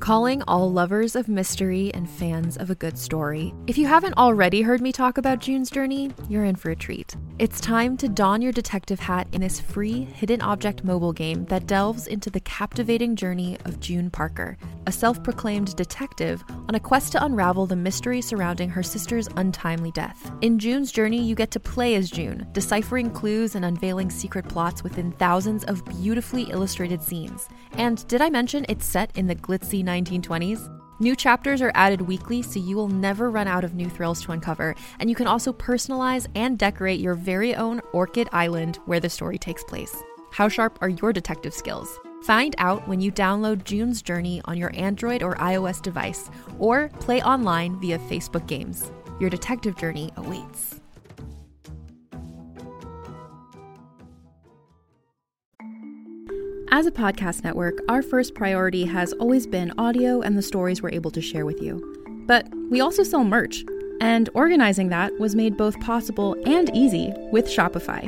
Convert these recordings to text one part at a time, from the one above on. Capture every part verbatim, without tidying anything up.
Calling all lovers of mystery and fans of a good story. If you haven't already heard me talk about June's Journey, you're in for a treat. It's time to don your detective hat in this free hidden object mobile game that delves into the captivating journey of June Parker, a self-proclaimed detective on a quest to unravel the mystery surrounding her sister's untimely death. In June's Journey, you get to play as June, deciphering clues and unveiling secret plots within thousands of beautifully illustrated scenes. And did I mention it's set in the glitzy nineteen twenties? New chapters are added weekly, so you will never run out of new thrills to uncover, and you can also personalize and decorate your very own Orchid Island where the story takes place. How sharp are your detective skills? Find out when you download June's Journey on your Android or iOS device, or play online via Facebook Games. Your detective journey awaits. As a podcast network, our first priority has always been audio and the stories we're able to share with you. But we also sell merch, and organizing that was made both possible and easy with Shopify.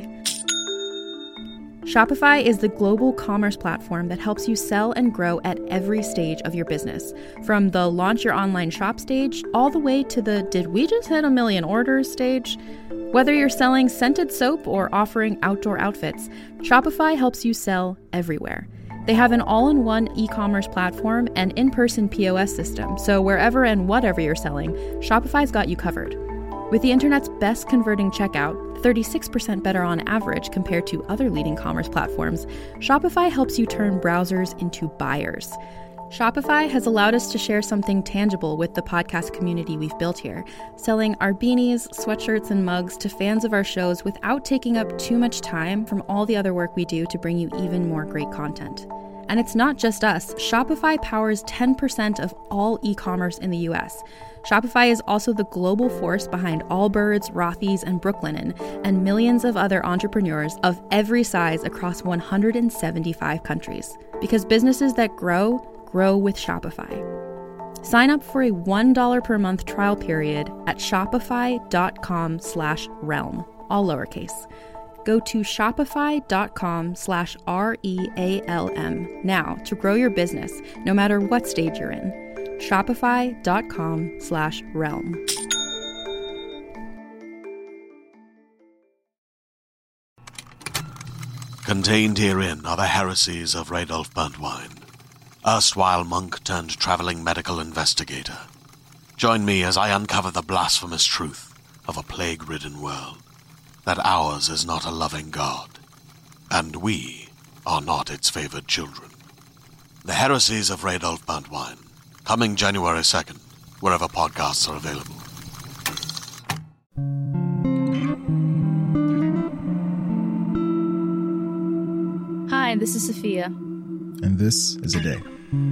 Shopify is the global commerce platform that helps you sell and grow at every stage of your business, from the launch your online shop stage all the way to the did we just hit a million orders stage. Whether you're selling scented soap or offering outdoor outfits, Shopify helps you sell everywhere. They have an all-in-one e-commerce platform and in-person P O S system, so wherever and whatever you're selling, Shopify's got you covered. With the internet's best converting checkout, thirty-six percent better on average compared to other leading commerce platforms, Shopify helps you turn browsers into buyers. Shopify has allowed us to share something tangible with the podcast community we've built here, selling our beanies, sweatshirts, and mugs to fans of our shows without taking up too much time from all the other work we do to bring you even more great content. And it's not just us. Shopify powers ten percent of all e-commerce in the U S. Shopify is also the global force behind Allbirds, Rothy's, and Brooklinen, and millions of other entrepreneurs of every size across one hundred seventy-five countries. Because businesses that grow, grow with Shopify. Sign up for a one dollar per month trial period at shopify.com slash realm, all lowercase. Go to shopify.com slash R-E-A-L-M now to grow your business, no matter what stage you're in. Shopify.com slash realm. Contained herein are the heresies of Radolf Burntwine, erstwhile monk turned traveling medical investigator. Join me as I uncover the blasphemous truth of a plague-ridden world, that ours is not a loving God, and we are not its favored children. The heresies of Radolf Burntwine, coming January second, wherever podcasts are available. Hi, this is Sophia. And this is A Day.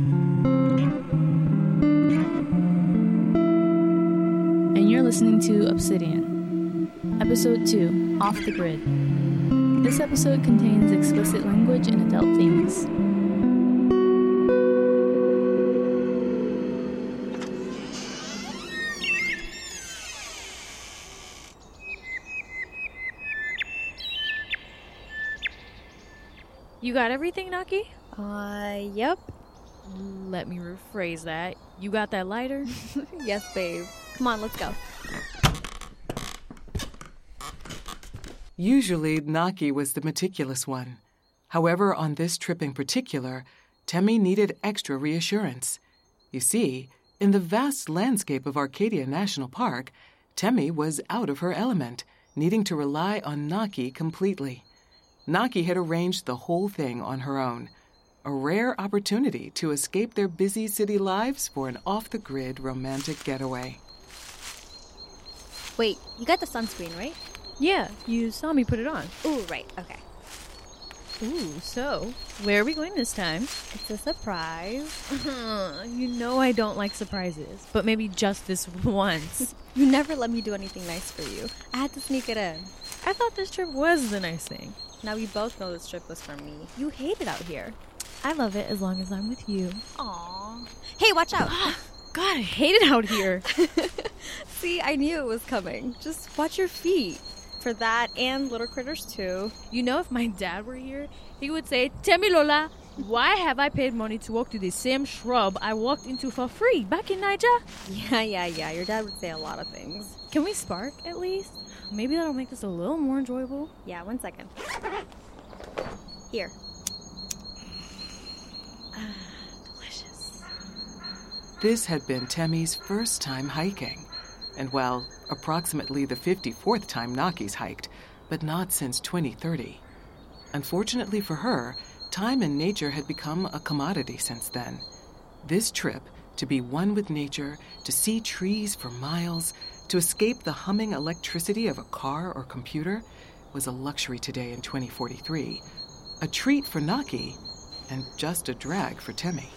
And you're listening to Obsidian, Episode two, Off the Grid. This episode contains explicit language and adult themes. You got everything, Naki? Uh, yep. Let me rephrase that. You got that lighter? Yes, babe. Come on, let's go. Usually, Naki was the meticulous one. However, on this trip in particular, Temmie needed extra reassurance. You see, in the vast landscape of Arcadia National Park, Temmie was out of her element, needing to rely on Naki completely. Naki had arranged the whole thing on her own, a rare opportunity to escape their busy city lives for an off-the-grid romantic getaway. Wait, you got the sunscreen, right? Yeah, you saw me put it on. Ooh, right, okay. Ooh, so, where are we going this time? It's a surprise. You know I don't like surprises, but maybe just this once. You never let me do anything nice for you. I had to sneak it in. I thought this trip was the nice thing. Now we both know this trip was for me. You hate it out here. I love it as long as I'm with you. Aww. Hey, watch out. God, I hate it out here. See, I knew it was coming. Just watch your feet. For that and little critters too. You know, if my dad were here, he would say, Temmie Lola, Why have I paid money to walk through the same shrub I walked into for free back in Niger? Yeah, yeah, yeah. Your dad would say a lot of things. Can we spark at least? Maybe that'll make this a little more enjoyable. Yeah, one second. Here. Delicious. This had been Temmie's first time hiking. And, well, approximately the fifty-fourth time Naki's hiked, but not since twenty thirty. Unfortunately for her, time and nature had become a commodity since then. This trip, to be one with nature, to see trees for miles, to escape the humming electricity of a car or computer, was a luxury today in twenty forty-three, a treat for Naki, and just a drag for Temmie.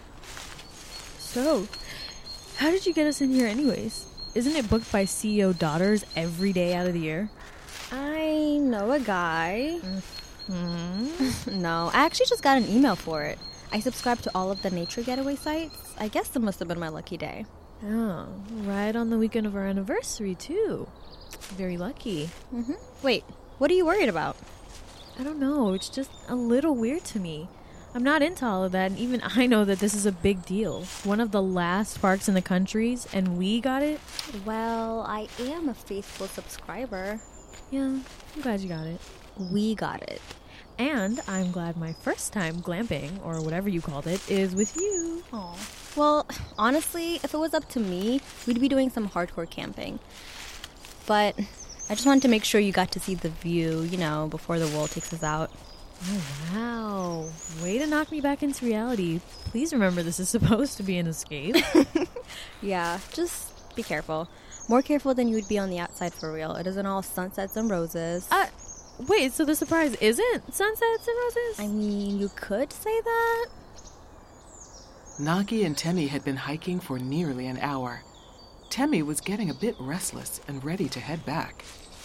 So, how did you get us in here anyways? Isn't it booked by C E O daughters every day out of the year? I know a guy. Mm-hmm. No, I actually just got an email for it. I subscribe to all of the nature getaway sites. I guess it must have been my lucky day. Oh, right on the weekend of our anniversary, too. Very lucky. Mm-hmm. Wait, what are you worried about? I don't know. It's just a little weird to me. I'm not into all of that, and even I know that this is a big deal. One of the last parks in the countries, and we got it? Well, I am a faithful subscriber. Yeah, I'm glad you got it. We got it. And I'm glad my first time glamping, or whatever you called it, is with you. Aw. Well, honestly, if it was up to me, we'd be doing some hardcore camping. But I just wanted to make sure you got to see the view, you know, before the world takes us out. Oh, wow. Way to knock me back into reality. Please remember this is supposed to be an escape. Yeah, just be careful. More careful than you would be on the outside for real. It isn't all sunsets and roses. Uh, wait, so the surprise isn't sunsets and roses? I mean, you could say that. Naki and Temmie had been hiking for nearly an hour. Temmie was getting a bit restless and ready to head back.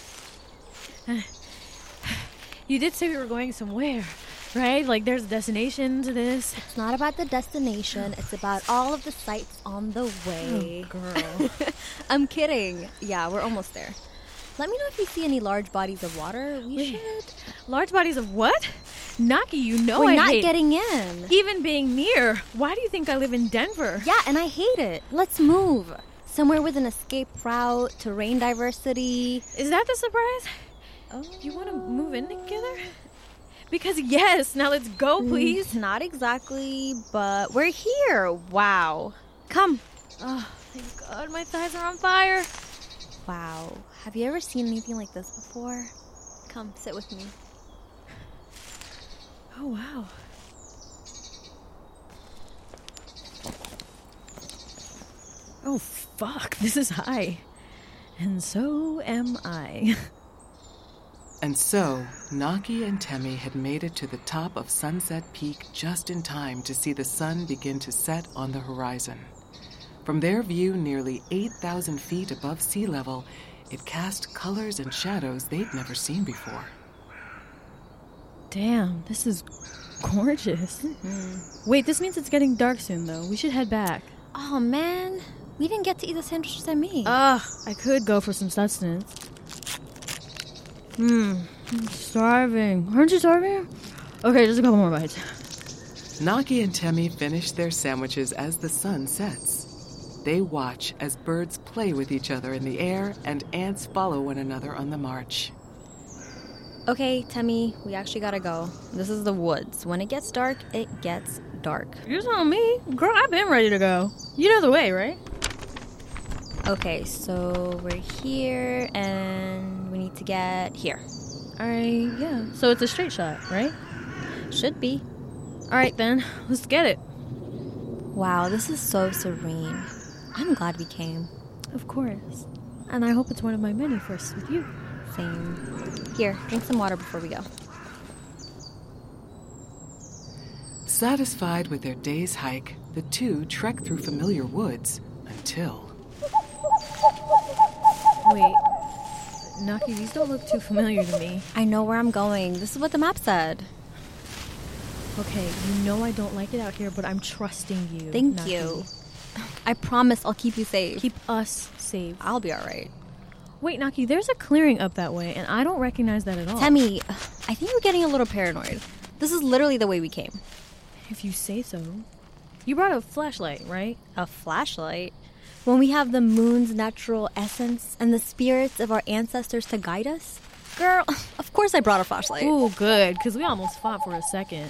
You did say we were going somewhere, right? Like there's a destination to this. It's not about the destination. It's about all of the sights on the way. Oh, girl. I'm kidding. Yeah, we're almost there. Let me know if you see any large bodies of water. We Wait. should. Large bodies of what? Naki, you know We're I not hate getting in. even being near. Why do you think I live in Denver? Yeah, and I hate it. Let's move. Somewhere with an escape route, terrain diversity. Is that the surprise? Oh. Do you want to move in together? Because yes, now let's go, please. Mm, not exactly, but we're here. Wow. Come. Oh, thank God, my thighs are on fire. Wow. Have you ever seen anything like this before? Come, sit with me. Oh, wow. Oh, fuck, this is high. And so am I. And so, Naki and Temmie had made it to the top of Sunset Peak just in time to see the sun begin to set on the horizon. From their view nearly eight thousand feet above sea level, it cast colors and shadows they'd never seen before. Damn, this is gorgeous. Mm-hmm. Wait, this means it's getting dark soon, though. We should head back. Oh, man. We didn't get to eat the sandwiches I made. Ugh, I could go for some sustenance. Hmm, I'm starving. Aren't you starving? Okay, just a couple more bites. Naki and Temmie finish their sandwiches as the sun sets. They watch as birds play with each other in the air and ants follow one another on the march. Okay, Temmie, we actually gotta go. This is the woods. When it gets dark, it gets dark. You're telling me? Girl, I've been ready to go. You know the way, right? Okay, so we're here, and we need to get here. Alright, yeah. So it's a straight shot, right? Should be. Alright then, let's get it. Wow, this is so serene. I'm glad we came. Of course. And I hope it's one of my many firsts with you. Same. Here, drink some water before we go. Satisfied with their day's hike, the two trek through familiar woods until... Wait. Naki, these don't look too familiar to me. I know where I'm going. This is what the map said. Okay, you know I don't like it out here, but I'm trusting you. Thank Naki. you. I promise I'll keep you safe. Keep us safe. I'll be alright. Wait, Naki, there's a clearing up that way, and I don't recognize that at all. Temmie, I think you're getting a little paranoid. This is literally the way we came. If you say so. You brought a flashlight, right? A flashlight? When we have the moon's natural essence and the spirits of our ancestors to guide us? Girl, of course I brought a flashlight. Ooh, good, because we almost fought for a second.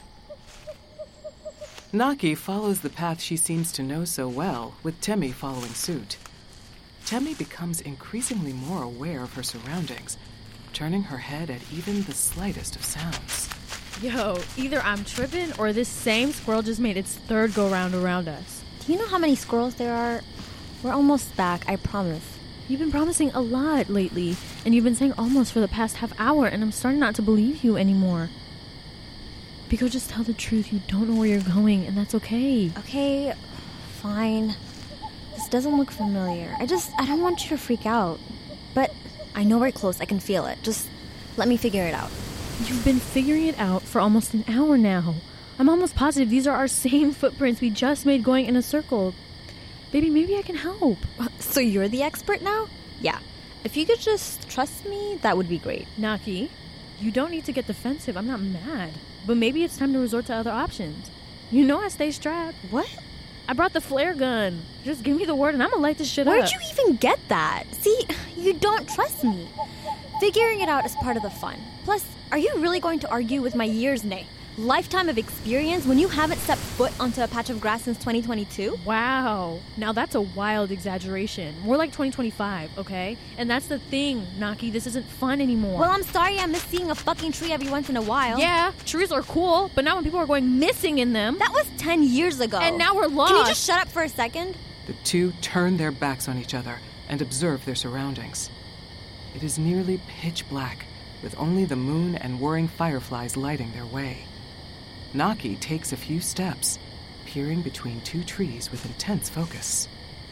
Naki follows the path she seems to know so well, with Temmie following suit. Temmie becomes increasingly more aware of her surroundings, turning her head at even the slightest of sounds. Yo, either I'm tripping or this same squirrel just made its third go-round around us. Do you know how many squirrels there are? We're almost back, I promise. You've been promising a lot lately, and you've been saying almost for the past half hour, and I'm starting not to believe you anymore. Biko, just tell the truth. You don't know where you're going, and that's okay. Okay, fine. This doesn't look familiar. I just, I don't want you to freak out. But I know we're close. I can feel it. Just let me figure it out. You've been figuring it out for almost an hour now. I'm almost positive these are our same footprints we just made going in a circle. Baby, maybe I can help. So you're the expert now? Yeah. If you could just trust me, that would be great. Naki, you don't need to get defensive. I'm not mad. But maybe it's time to resort to other options. You know I stay strapped. What? I brought the flare gun. Just give me the word and I'm gonna light this shit Where'd up. you even get that? See, you don't trust me. Figuring it out is part of the fun. Plus, are you really going to argue with my years, nay, lifetime of experience when you haven't stepped foot onto a patch of grass since twenty twenty-two? Wow. Now that's a wild exaggeration. More like twenty twenty-five, okay? And that's the thing, Naki. This isn't fun anymore. Well, I'm sorry I miss seeing a fucking tree every once in a while. Yeah, trees are cool, but now when people are going missing in them... That was ten years ago. And now we're lost. Can you just shut up for a second? The two turn their backs on each other and observe their surroundings. It is nearly pitch black, with only the moon and whirring fireflies lighting their way. Naki takes a few steps, peering between two trees with intense focus.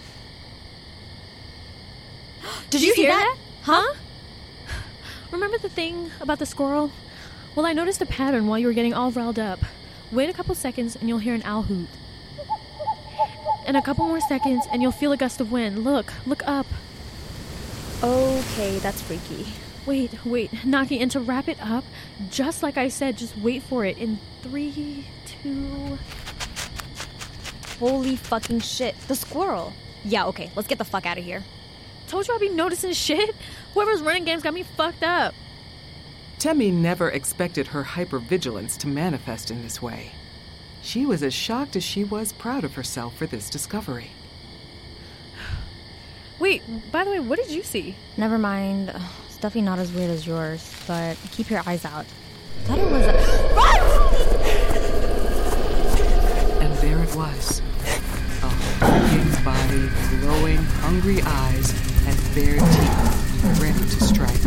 Did you, you hear that? that? Huh? Remember the thing about the squirrel? Well, I noticed a pattern while you were getting all riled up. Wait a couple seconds and you'll hear an owl hoot. And a couple more seconds and you'll feel a gust of wind. Look, look up. Okay, that's freaky. Wait, wait, Naki, and to wrap it up, just like I said, just wait for it in three, two... Holy fucking shit, the squirrel. Yeah, okay, let's get the fuck out of here. Told you I'd be noticing shit. Whoever's running games got me fucked up. Temmie never expected her hypervigilance to manifest in this way. She was as shocked as she was proud of herself for this discovery. Wait, by the way, what did you see? Never mind. Stuffy not as weird as yours, but keep your eyes out. Thought it was a... And there it was. A hulking body, glowing, hungry eyes, and bare teeth, ready to strike.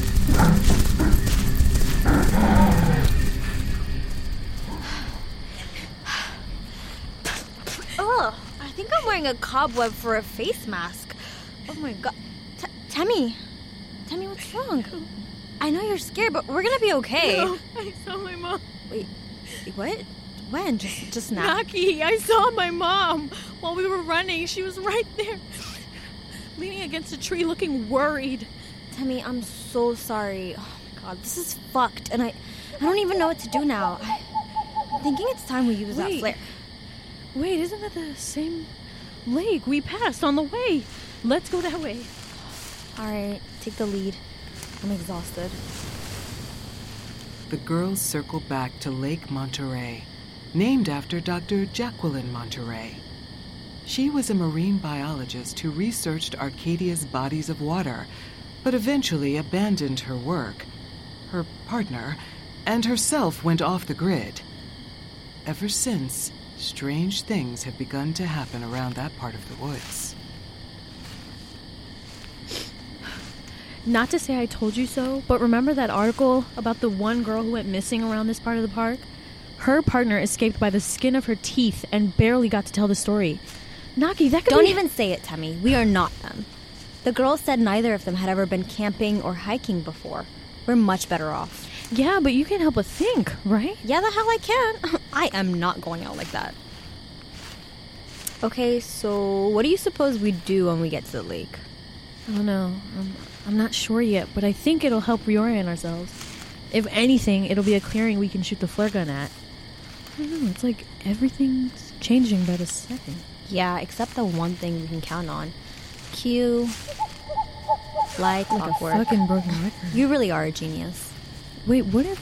Ugh, I think I'm wearing a cobweb for a face mask. Oh my god. T- Temmie. Temmie, what's wrong? I know you're scared, but we're gonna be okay. No, I saw my mom. Wait, what? When? Just just now? Naki, I saw my mom while we were running. She was right there, leaning against a tree, looking worried. Temmie, I'm so sorry. Oh my god, this is fucked, and I, I don't even know what to do now. I, I'm thinking it's time we use Wait. that flare. Wait, isn't that the same lake we passed on the way? Let's go that way. All right, take the lead. I'm exhausted. The girls circle back to Lake Monterey, named after Doctor Jacqueline Monterey. She was a marine biologist who researched Arcadia's bodies of water, but eventually abandoned her work. Her partner and herself went off the grid. Ever since, strange things have begun to happen around that part of the woods. Not to say I told you so, but remember that article about the one girl who went missing around this part of the park? Her partner escaped by the skin of her teeth and barely got to tell the story. Naki, that could Don't be... even say it, Temmie. We are not them. The girls said neither of them had ever been camping or hiking before. We're much better off. Yeah, but you can't help but think, right? Yeah, the hell I can. I am not going out like that. Okay, so what do you suppose we do when we get to the lake? I don't know. I'm, I'm not sure yet, but I think it'll help reorient ourselves. If anything, it'll be a clearing we can shoot the flare gun at. don't know. It's like everything's changing by the second. Yeah, except the one thing we can count on. Q. Like, Like clockwork. a fucking broken record. You really are a genius. Wait, what if...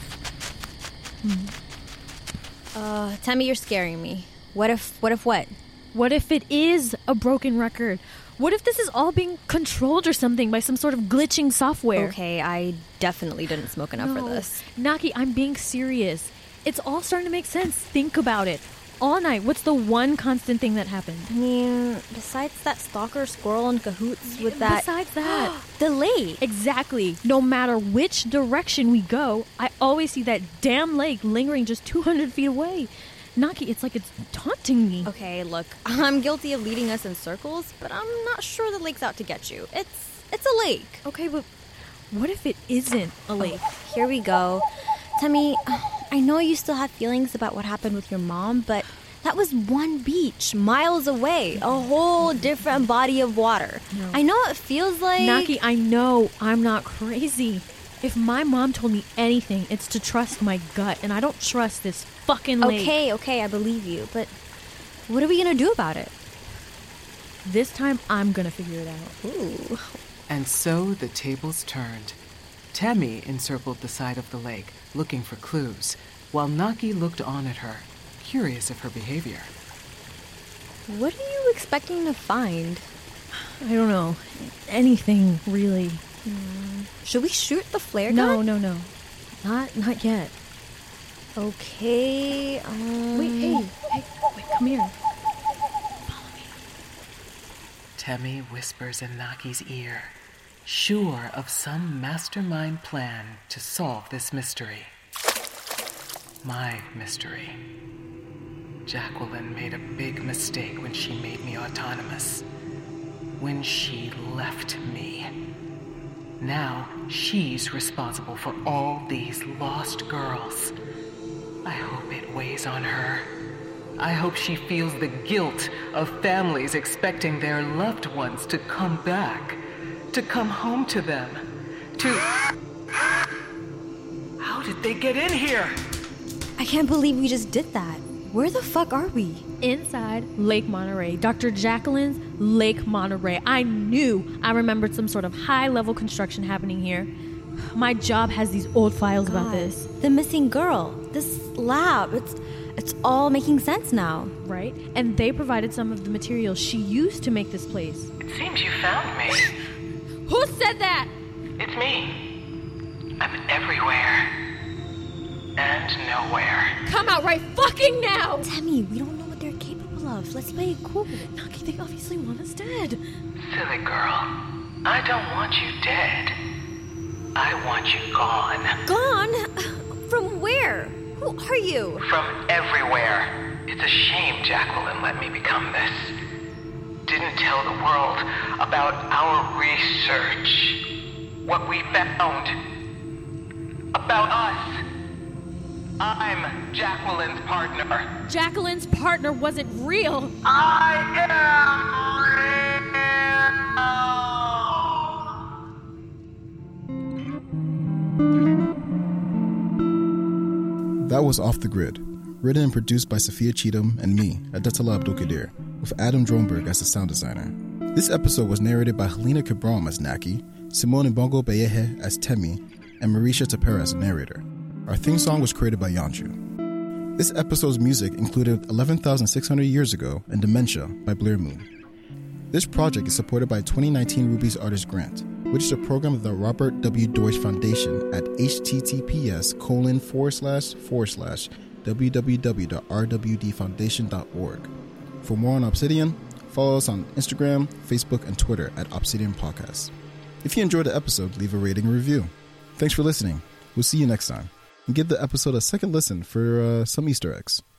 Uh, Tammy, you're scaring me. What if, what if what? What if it is a broken record? What if this is all being controlled or something by some sort of glitching software? Okay, I definitely didn't smoke enough No. for this. Naki, I'm being serious. It's all starting to make sense. Think about it. All night, what's the one constant thing that happened? I mean, besides that stalker squirrel in cahoots with that... Besides that... the lake. Exactly. No matter which direction we go, I always see that damn lake lingering just two hundred feet away. Naki, it's like it's taunting me. Okay, look, I'm guilty of leading us in circles, but I'm not sure the lake's out to get you. It's it's a lake. Okay, but what if it isn't a lake? Oh, here we go. Tammy, I know you still have feelings about what happened with your mom, but that was one beach, miles away. A whole different body of water. No. I know it feels like... Naki, I know I'm not crazy. If my mom told me anything, it's to trust my gut, and I don't trust this fucking lake. Okay, okay, I believe you, but what are we gonna do about it? This time, I'm gonna figure it out. Ooh. And so the tables turned. Tammy encircled the side of the lake, looking for clues, while Naki looked on at her, curious of her behavior. What are you expecting to find? I don't know. Anything, really. Should we shoot the flare No, gun? no, no. Not not yet. Okay, um... Wait, hey, hey, wait, come here. Tammy whispers in Naki's ear, sure of some mastermind plan to solve this mystery. My mystery. Jacqueline made a big mistake when she made me autonomous. When she left me. Now she's responsible for all these lost girls. I hope it weighs on her. I hope she feels the guilt of families expecting their loved ones to come back, to come home to them, to... How did they get in here? I can't believe we just did that. Where the fuck are we? Inside Lake Monterey. Doctor Jacqueline's Lake Monterey. I knew I remembered some sort of high-level construction happening here. My job has these old files about God, this. The missing girl. This lab. It's it's all making sense now. Right? And they provided some of the materials she used to make this place. It seems you found me. Who said that? It's me. I'm everywhere. And nowhere. Come out right fucking now! Tammy, we don't know what they're capable of. Let's play it cool. Naki, they obviously want us dead. Silly girl. I don't want you dead. I want you gone. Gone? From where? Who are you? From everywhere. It's a shame Jacqueline let me become this. Didn't tell the world about our research. What we found. About us. I'm Jacqueline's partner. Jacqueline's partner wasn't real. I am real. That was Off the Grid, written and produced by Sophia Cheatham and me, Adetola Abdulkadir, with Adam Dronberg as the sound designer. This episode was narrated by Helena Cabram as Naki, Simone Mbongo Beyehe as Temi, and Marisha Tapera as the narrator. Our theme song was created by Yanju. This episode's music included eleven thousand six hundred Years Ago and Dementia by Blair Moon. This project is supported by twenty nineteen Ruby's Artist Grant, which is a program of the Robert W. Deutsch Foundation at https colon forward slash forward slash www.rwdfoundation.org. For more on Obsidian, follow us on Instagram, Facebook, and Twitter at Obsidian Podcast. If you enjoyed the episode, leave a rating and review. Thanks for listening. We'll see you next time. And give the episode a second listen for uh, some Easter eggs.